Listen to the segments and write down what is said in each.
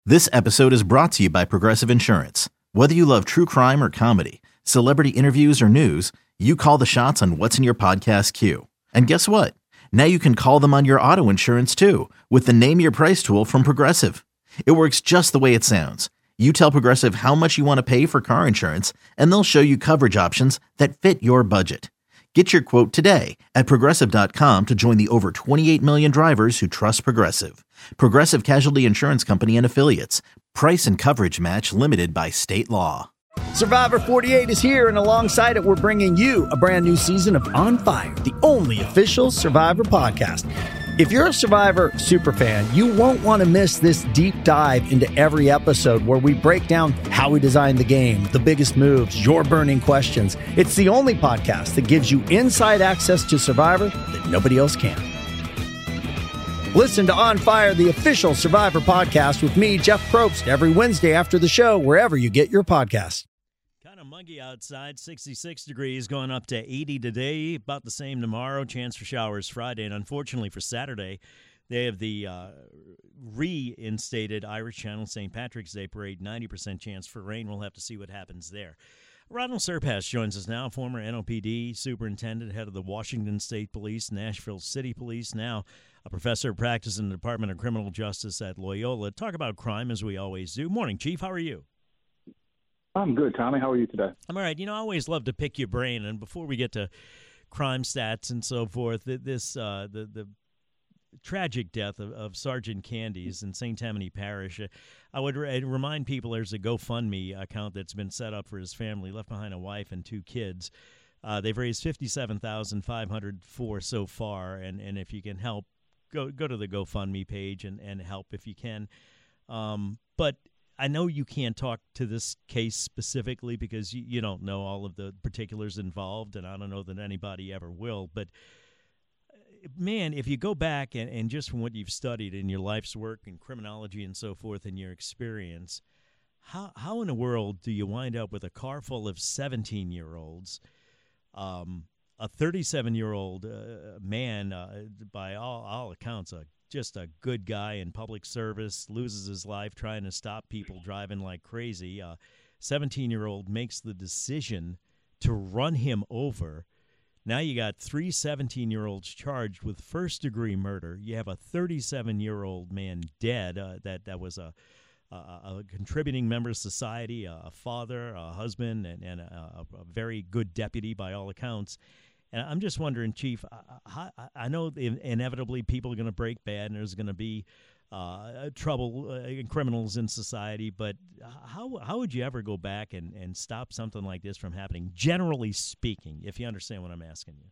This episode is brought to you by Progressive Insurance. Whether you love true crime or comedy, celebrity interviews or news, you call the shots on what's in your podcast queue. And guess what? Now you can call them on your auto insurance too with the Name Your Price tool from Progressive. It works just the way it sounds. You tell Progressive how much you want to pay for car insurance, and they'll show you coverage options that fit your budget. Get your quote today at Progressive.com to join the over 28 million drivers who trust Progressive. Progressive Casualty Insurance Company and Affiliates. Price and coverage match limited by state law. Survivor 48 is here, and alongside it, we're bringing you a brand new season of On Fire, the only official Survivor podcast. If you're a Survivor superfan, you won't want to miss this deep dive into every episode where we break down how we designed the game, the biggest moves, your burning questions. It's the only podcast that gives you inside access to Survivor that nobody else can. Listen to On Fire, the official Survivor podcast with me, Jeff Probst, every Wednesday after the show, wherever you get your podcasts. Kind of muggy outside, 66 degrees, going up to 80 today, about the same tomorrow, chance for showers Friday, and unfortunately for Saturday, they have the reinstated Irish Channel St. Patrick's Day Parade, 90% chance for rain. We'll have to see what happens there. Ronald Surpass joins us now, former NOPD superintendent, head of the Washington State Police, Nashville City Police, now a professor of practice in the Department of Criminal Justice at Loyola. Talk about crime as we always do. Morning, Chief. How are you? I'm good, Tommy. How are you today? I'm all right. You know, I always love to pick your brain, and before we get to crime stats and so forth, the tragic death of Sergeant Candies in St. Tammany Parish, I would remind people there's a GoFundMe account that's been set up for his family, left behind a wife and 2 kids. They've raised $57,500 for so far, and if you can help, go to the GoFundMe page and help if you can. But I know you can't talk to this case specifically because you don't know all of the particulars involved, and I don't know that anybody ever will. But, man, if you go back and just from what you've studied in your life's work and criminology and so forth and your experience, how in the world do you wind up with a car full of 17-year-olds, a 37-year-old man, by all accounts, just a good guy in public service, loses his life trying to stop people driving like crazy. 17-year-old makes the decision to run him over. Now you got 3 17-year-olds charged with first-degree murder. You have a 37-year-old man dead that was a contributing member of society, a father, a husband, and a very good deputy by all accounts. And I'm just wondering, Chief, I know inevitably people are going to break bad and there's going to be trouble, criminals in society, but how would you ever go back and stop something like this from happening, generally speaking, if you understand what I'm asking you?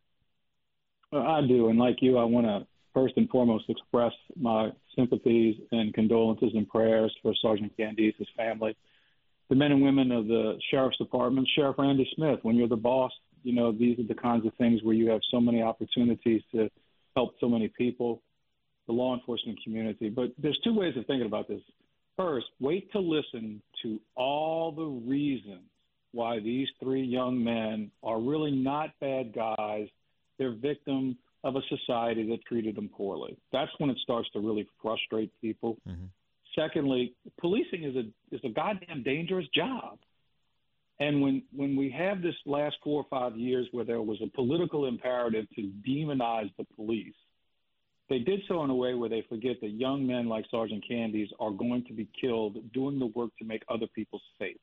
Well, I do, and like you, I want to first and foremost express my sympathies and condolences and prayers for Sergeant Candies, his family, the men and women of the Sheriff's Department, Sheriff Randy Smith. When you're the boss, you know, these are the kinds of things where you have so many opportunities to help so many people, the law enforcement community. But there's 2 ways of thinking about this. First, wait to listen to all the reasons why these 3 young men are really not bad guys. They're victims of a society that treated them poorly. That's when it starts to really frustrate people. Mm-hmm. Secondly, policing is a goddamn dangerous job. And when we have this last 4 or 5 years where there was a political imperative to demonize the police, they did so in a way where they forget that young men like Sergeant Candies are going to be killed doing the work to make other people safe.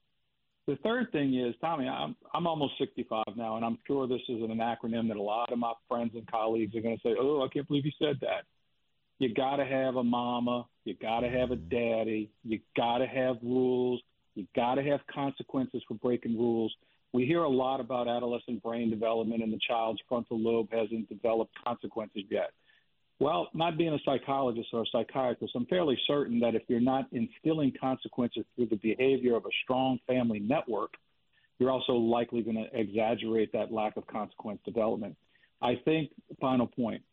The third thing is, Tommy, I'm almost 65 now, and I'm sure this is an acronym that a lot of my friends and colleagues are going to say, oh, I can't believe you said that. You got to have a mama. You got to have a daddy. You got to have rules. You got to have consequences for breaking rules. We hear a lot about adolescent brain development and the child's frontal lobe hasn't developed consequences yet. Well, not being a psychologist or a psychiatrist, I'm fairly certain that if you're not instilling consequences through the behavior of a strong family network, you're also likely going to exaggerate that lack of consequence development. I think, final point,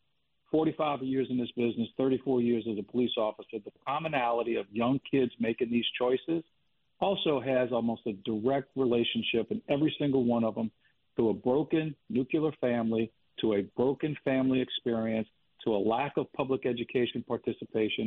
45 years in this business, 34 years as a police officer, the commonality of young kids making these choices also has almost a direct relationship in every single one of them to a broken nuclear family, to a broken family experience, to a lack of public education participation,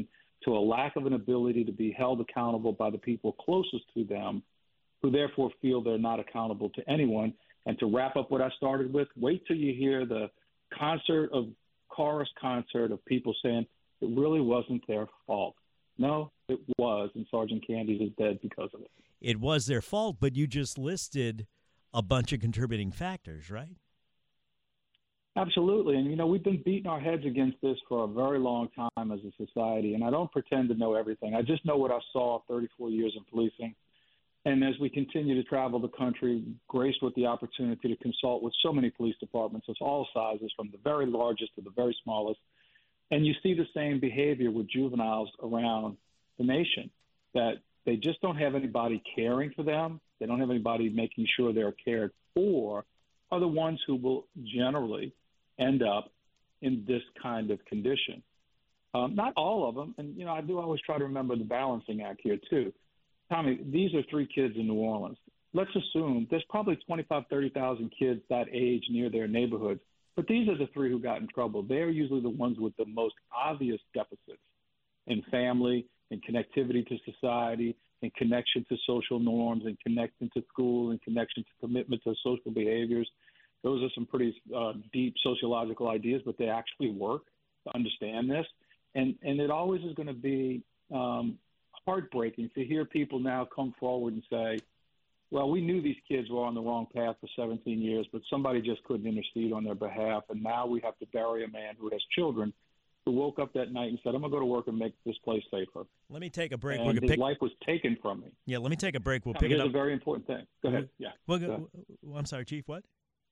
to a lack of an ability to be held accountable by the people closest to them, who therefore feel they're not accountable to anyone. And to wrap up what I started with, wait till you hear the chorus concert of people saying it really wasn't their fault. No, it was, and Sergeant Candies is dead because of it. It was their fault, but you just listed a bunch of contributing factors, right? Absolutely. And, we've been beating our heads against this for a very long time as a society, and I don't pretend to know everything. I just know what I saw 34 years in policing. And as we continue to travel the country, graced with the opportunity to consult with so many police departments of all sizes, from the very largest to the very smallest, and you see the same behavior with juveniles around the nation, that they just don't have anybody caring for them. They don't have anybody making sure they're cared for, are the ones who will generally end up in this kind of condition. Not all of them. And, I do always try to remember the balancing act here, too. Tommy, these are 3 kids in New Orleans. Let's assume there's probably 25,000, 30,000 kids that age near their neighborhoods. But these are the 3 who got in trouble. They're usually the ones with the most obvious deficits in family, in connectivity to society, in connection to social norms, in connection to school, in connection to commitment to social behaviors. Those are some pretty deep sociological ideas, but they actually work to understand this. And it always is going to be heartbreaking to hear people now come forward and say, well, we knew these kids were on the wrong path for 17 years, but somebody just couldn't intercede on their behalf. And now we have to bury a man who has children, who woke up that night and said, I'm going to go to work and make this place safer. Let me take a break. And his life was taken from me. Yeah, let me take a break. We'll pick it up. Here's a very important thing. Go ahead. Yeah. Well, I'm sorry, Chief, what?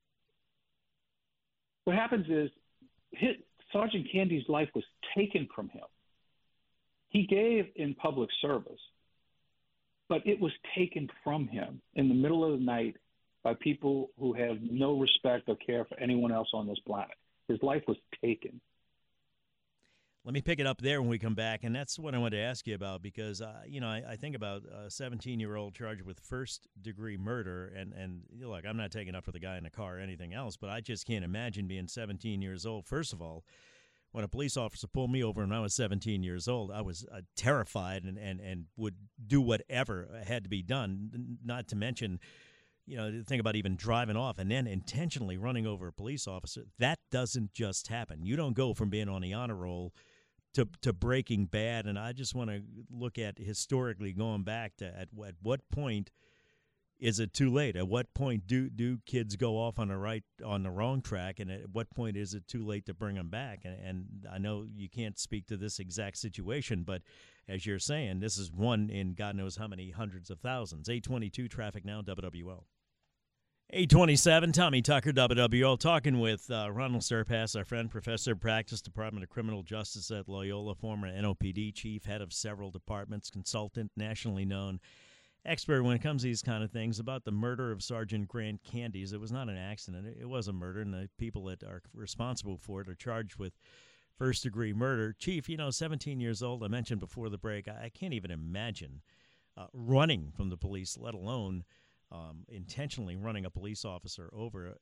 What happens is Sergeant Candy's life was taken from him. He gave in public service, but it was taken from him in the middle of the night by people who have no respect or care for anyone else on this planet. His life was taken. Let me pick it up there when we come back, and that's what I wanted to ask you about, because, I think about a 17-year-old charged with first-degree murder, and look, I'm not taking up for the guy in the car or anything else, but I just can't imagine being 17 years old. First of all, when a police officer pulled me over when I was 17 years old, I was terrified and would do whatever had to be done, not to mention, think about even driving off and then intentionally running over a police officer. That doesn't just happen. You don't go from being on the honor roll to Breaking Bad, and I just want to look at historically going back to at what point is it too late? At what point do kids go off on the wrong track, and at what point is it too late to bring them back? And I know you can't speak to this exact situation, but as you're saying, this is one in God knows how many hundreds of thousands. 822 traffic now, WWL. 827, Tommy Tucker, WWL, talking with Ronald Serpass, our friend, professor of practice, Department of Criminal Justice at Loyola, former NOPD chief, head of several departments, consultant, nationally known, expert when it comes to these kind of things, about the murder of Sergeant Grant Candies. It was not an accident. It was a murder, and the people that are responsible for it are charged with first-degree murder. Chief, 17 years old, I mentioned before the break, I can't even imagine running from the police, let alone intentionally running a police officer over.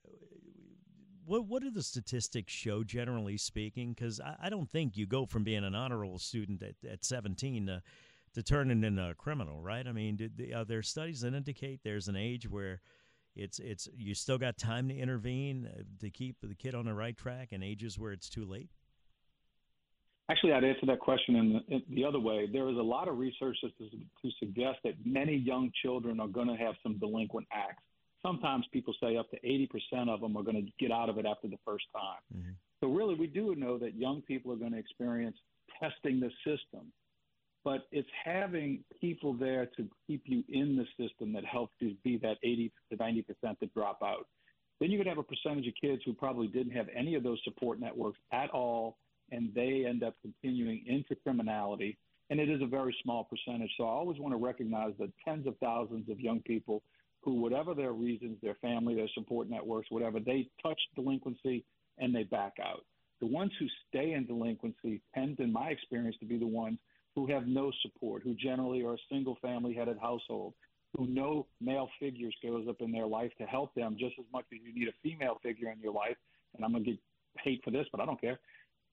What do the statistics show, generally speaking? Because I don't think you go from being an honor roll student at 17 to turning into a criminal, right? I mean, are there studies that indicate there's an age where it's you still got time to intervene to keep the kid on the right track, and ages where it's too late? Actually, I'd answer that question in the other way. There is a lot of research to suggest that many young children are going to have some delinquent acts. Sometimes people say up to 80% of them are going to get out of it after the first time. Mm-hmm. So really, we do know that young people are going to experience testing the system. But it's having people there to keep you in the system that helps you be that 80 to 90% that drop out. Then you could have a percentage of kids who probably didn't have any of those support networks at all, and they end up continuing into criminality. And it is a very small percentage. So I always want to recognize the tens of thousands of young people who, whatever their reasons, their family, their support networks, whatever, they touch delinquency and they back out. The ones who stay in delinquency tend, in my experience, to be the ones who have no support, who generally are a single family-headed household, who no male figures goes up in their life to help them just as much as you need a female figure in your life. And I'm going to get hate for this, but I don't care.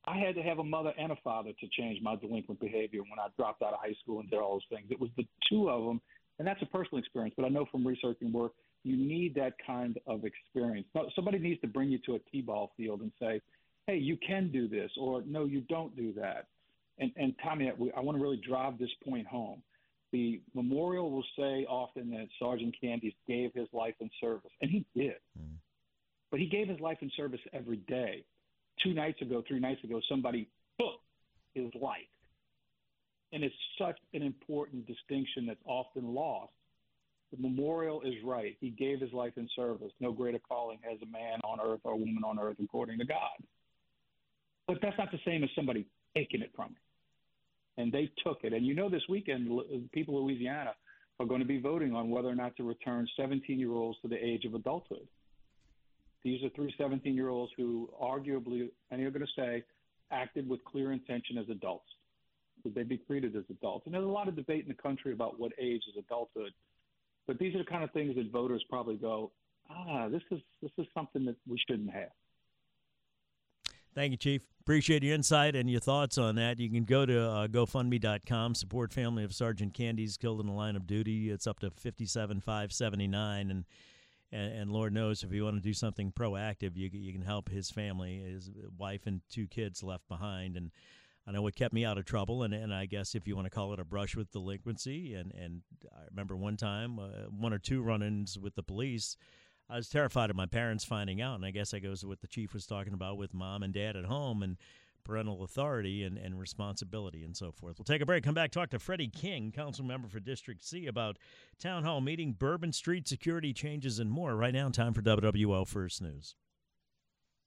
I had to have a mother and a father to change my delinquent behavior when I dropped out of high school and did all those things. It was the two of them, and that's a personal experience. But I know from researching work, you need that kind of experience. Somebody needs to bring you to a T-ball field and say, hey, you can do this, or no, you don't do that. And Tommy, I want to really drive this point home. The memorial will say often that Sergeant Candies gave his life in service, and he did. Mm. But he gave his life in service every day. 3 nights ago, somebody took his life. And it's such an important distinction that's often lost. The memorial is right. He gave his life in service. No greater calling has a man on earth or a woman on earth according to God. But that's not the same as somebody taking it from him. And they took it. And this weekend, people of Louisiana are going to be voting on whether or not to return 17-year-olds to the age of adulthood. These are 3 17-year-olds who arguably, many are going to say, acted with clear intention as adults. Would they be treated as adults? And there's a lot of debate in the country about what age is adulthood. But these are the kind of things that voters probably go, this is something that we shouldn't have. Thank you, Chief. Appreciate your insight and your thoughts on that. You can go to GoFundMe.com, support family of Sergeant Candies killed in the line of duty. It's up to $57,579, and Lord knows if you want to do something proactive, you can help his family, his wife and 2 kids left behind. And I know what kept me out of trouble, and I guess if you want to call it a brush with delinquency, and I remember one time, 1 or 2 run-ins with the police, I was terrified of my parents finding out, and I guess that goes to what the chief was talking about with mom and dad at home and parental authority and responsibility and so forth. We'll take a break, come back, talk to Freddie King, council member for District C, about town hall meeting, Bourbon Street security changes, and more. Right now, time for WWL First News.